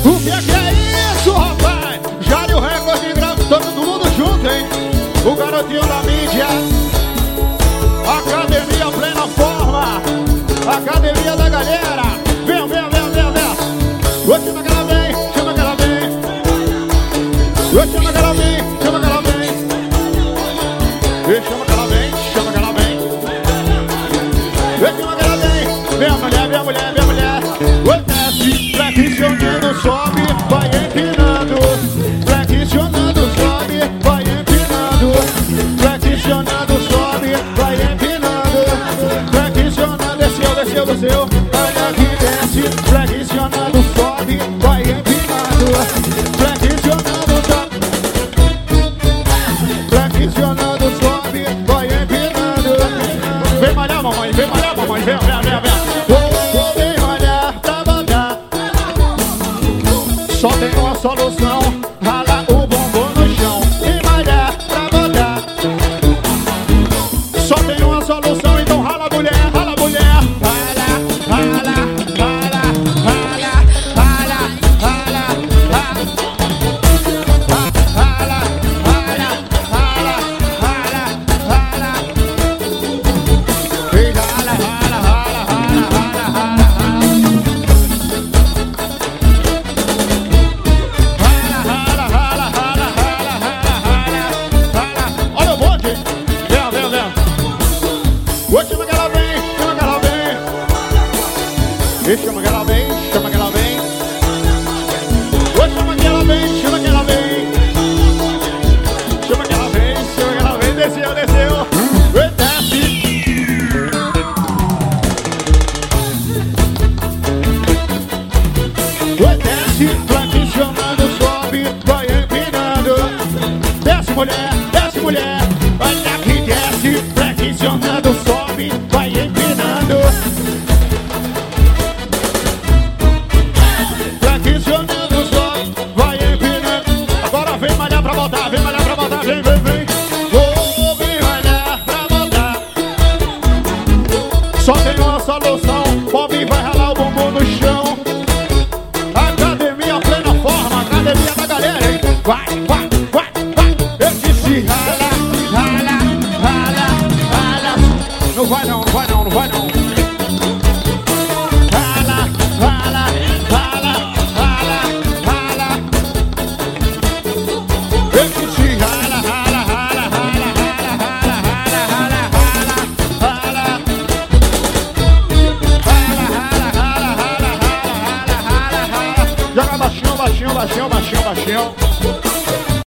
O que é isso, rapaz? Já deu recorde de grave, todo mundo junto, hein? O garotinho da mídia. Academia plena forma. Academia da galera. Vem, vem, vem, vem, vem. Ô, chama que ela vem, chama que ela vem. Ô, chama que ela vem, chama que ela vem. Ô, chama que ela vem, chama que ela vem. Ô, chama que ela vem. Vem a mulher, vem a mulher, vem a mulher. Ô, desce, flexionando, sobe, vai empinando. Flexionando, sobe, vai empinando. Flexionando, sobe, vai empinando. Flexionando, desceu, desceu, desceu. Olha que desce, flexionando, sobe, vai empinando. Flexionando, sobe. Flexionando, sobe, vai empinando. Vem malhar, mamãe, vem malhar, mamãe, vem, vem, vem, vem. Vem malhar, trabalhar. Só tem uma solução, rala o bumbum no chão. Vem malhar, trabalhar. Só tem uma solução, então rala a mulher, rala a mulher. Rala, rala, rala, rala, rala, rala, rala. Rala, rala, rala, rala, rala. Vem rala, rala, rala, rala, rala, rala, rala, rala, rala, rala. Olha o bonde. Vem, vem, vem. Ô, chama que ela vem, chama que ela vem. E chama que ela vem, chama que ela vem. Ô, chama que ela vem, chama que ela vem. Chama que ela vem, chama que ela vem. Desceu, desceu. E desce. E desce, flexionando, sobe, vai empinando. Desce, mulher, desce, mulher. Olha que desce, flexionando, sobe, vai empinando. Flexionando, sobe, vai empinando. Agora vem malhar pra voltar, vem malhar pra voltar, vem, vem, vem. Vou vem malhar pra voltar. Só tem uma solução, Bob vai ralar o bumbum no chão. Academia plena forma, academia da galera, hein? Vai, vai, vai, vai. Esse se rala, rala, rala, rala. Não vai não, não vai não, não vai não. Rala, rala, rala, rala, rala. Esse se rala, rala, rala, rala, rala, rala, rala, rala, rala. Rala, rala, rala, rala, rala, rala, rala. Joga baixinho, baixinho, baixinho, baixinho, baixinho.